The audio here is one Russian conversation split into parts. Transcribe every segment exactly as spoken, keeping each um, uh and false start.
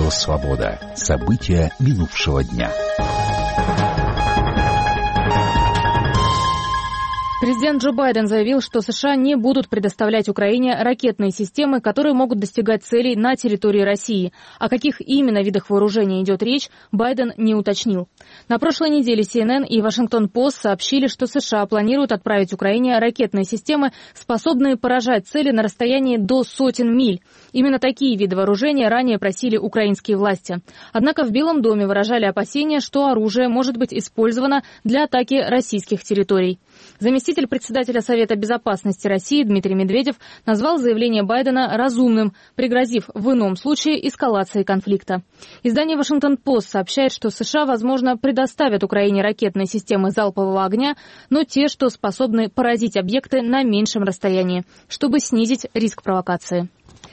Радио Свобода. События минувшего дня. Президент Джо Байден заявил, что США не будут предоставлять Украине ракетные системы, которые могут достигать целей на территории России. О каких именно видах вооружения идет речь, Байден не уточнил. На прошлой неделе Си Эн Эн и Вашингтон-Пост сообщили, что США планируют отправить Украине ракетные системы, способные поражать цели на расстоянии до сотен миль. Именно такие виды вооружения ранее просили украинские власти. Однако в Белом доме выражали опасения, что оружие может быть использовано для атаки российских территорий. Заместитель председателя Совета безопасности России Дмитрий Медведев назвал заявление Байдена разумным, пригрозив в ином случае эскалацией конфликта. Издание «Вашингтон-Пост» сообщает, что США, возможно, предоставят Украине ракетные системы залпового огня, но те, что способны поразить объекты на меньшем расстоянии, чтобы снизить риск провокации.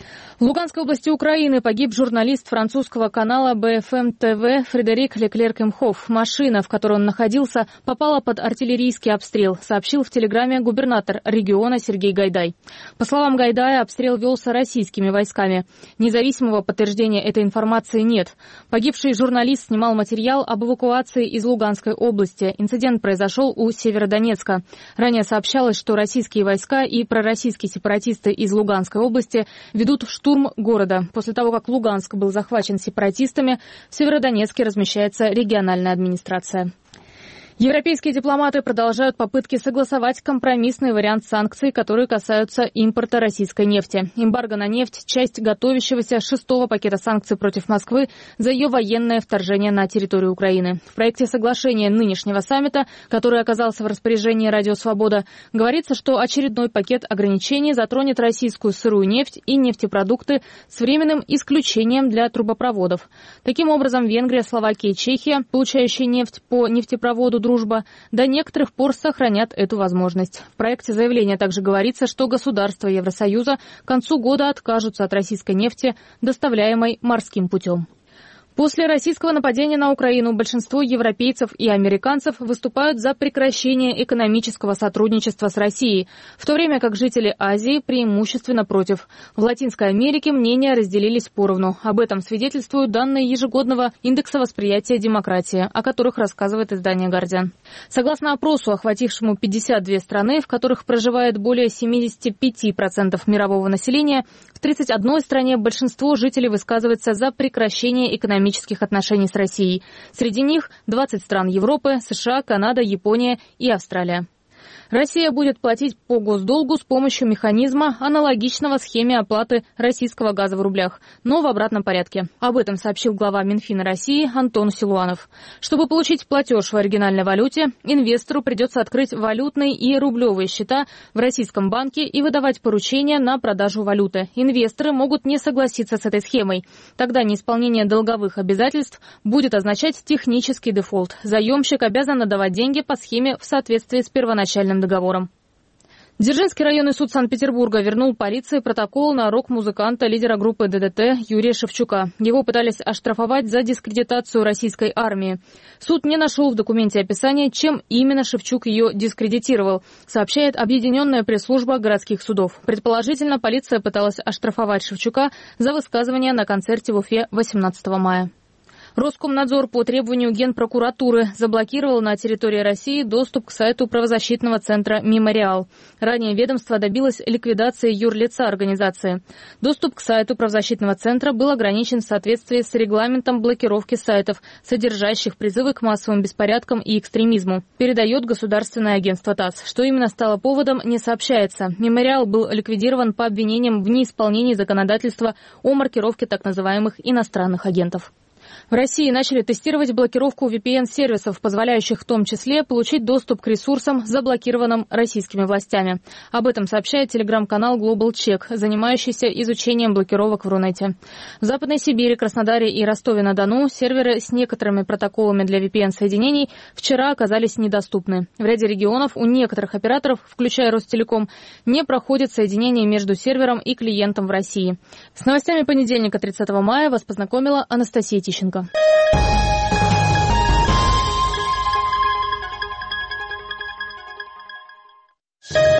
В Луганской области Украины погиб журналист французского канала Бэ Эф Эм Тэ Вэ Фредерик Леклерк-Имхоф. Машина, в которой он находился, попала под артиллерийский обстрел, сообщил в телеграме губернатор региона Сергей Гайдай. По словам Гайдая, обстрел велся российскими войсками. Независимого подтверждения этой информации нет. Погибший журналист снимал материал об эвакуации из Луганской области. Инцидент произошел у Северодонецка. Ранее сообщалось, что российские войска и пророссийские сепаратисты из Луганской области ведут штурм Штурм города. После того, как Луганск был захвачен сепаратистами, в Северодонецке размещается региональная администрация. Европейские дипломаты продолжают попытки согласовать компромиссный вариант санкций, которые касаются импорта российской нефти. Эмбарго на нефть – часть готовящегося шестого пакета санкций против Москвы за ее военное вторжение на территорию Украины. В проекте соглашения нынешнего саммита, который оказался в распоряжении Радио Свобода, говорится, что очередной пакет ограничений затронет российскую сырую нефть и нефтепродукты с временным исключением для трубопроводов. Таким образом, Венгрия, Словакия и Чехия, получающие нефть по нефтепроводу «Дружба», до некоторых пор сохранят эту возможность. В проекте заявления также говорится, что государства Евросоюза к концу года откажутся от российской нефти, доставляемой морским путем. После российского нападения на Украину большинство европейцев и американцев выступают за прекращение экономического сотрудничества с Россией, в то время как жители Азии преимущественно против. В Латинской Америке мнения разделились поровну. Об этом свидетельствуют данные ежегодного индекса восприятия демократии, о которых рассказывает издание «Гардиан». Согласно опросу, охватившему пятьдесят две страны, в которых проживает более семьдесят пять процентов мирового населения, в тридцати одной стране большинство жителей высказывается за прекращение экономического отношений с Россией. Среди них двадцать стран Европы, США, Канада, Япония и Австралия. Россия будет платить по госдолгу с помощью механизма, аналогичного схеме оплаты российского газа в рублях, но в обратном порядке. Об этом сообщил глава Минфина России Антон Силуанов. Чтобы получить платеж в оригинальной валюте, инвестору придется открыть валютные и рублевые счета в российском банке и выдавать поручения на продажу валюты. Инвесторы могут не согласиться с этой схемой. Тогда неисполнение долговых обязательств будет означать технический дефолт. Заемщик обязан отдавать деньги по схеме в соответствии с первоначальным договором. Дзержинский районный суд Санкт-Петербурга вернул полиции протокол на рок-музыканта, лидера группы Дэ Дэ Тэ Юрия Шевчука. Его пытались оштрафовать за дискредитацию российской армии. Суд не нашел в документе описания, чем именно Шевчук ее дискредитировал, сообщает объединенная пресс-служба городских судов. Предположительно, полиция пыталась оштрафовать Шевчука за высказывание на концерте в Уфе восемнадцатого мая. Роскомнадзор по требованию Генпрокуратуры заблокировал на территории России доступ к сайту правозащитного центра «Мемориал». Ранее ведомство добилось ликвидации юрлица организации. Доступ к сайту правозащитного центра был ограничен в соответствии с регламентом блокировки сайтов, содержащих призывы к массовым беспорядкам и экстремизму, передает государственное агентство ТАСС. Что именно стало поводом, не сообщается. «Мемориал» был ликвидирован по обвинениям в неисполнении законодательства о маркировке так называемых иностранных агентов. В России начали тестировать блокировку ви пи эн-сервисов, позволяющих в том числе получить доступ к ресурсам, заблокированным российскими властями. Об этом сообщает телеграм-канал Global Check, занимающийся изучением блокировок в Рунете. В Западной Сибири, Краснодаре и Ростове-на-Дону серверы с некоторыми протоколами для ви пи эн-соединений вчера оказались недоступны. В ряде регионов у некоторых операторов, включая Ростелеком, не проходит соединение между сервером и клиентом в России. С новостями понедельника, тридцатого мая, вас познакомила Анастасия Тищенко.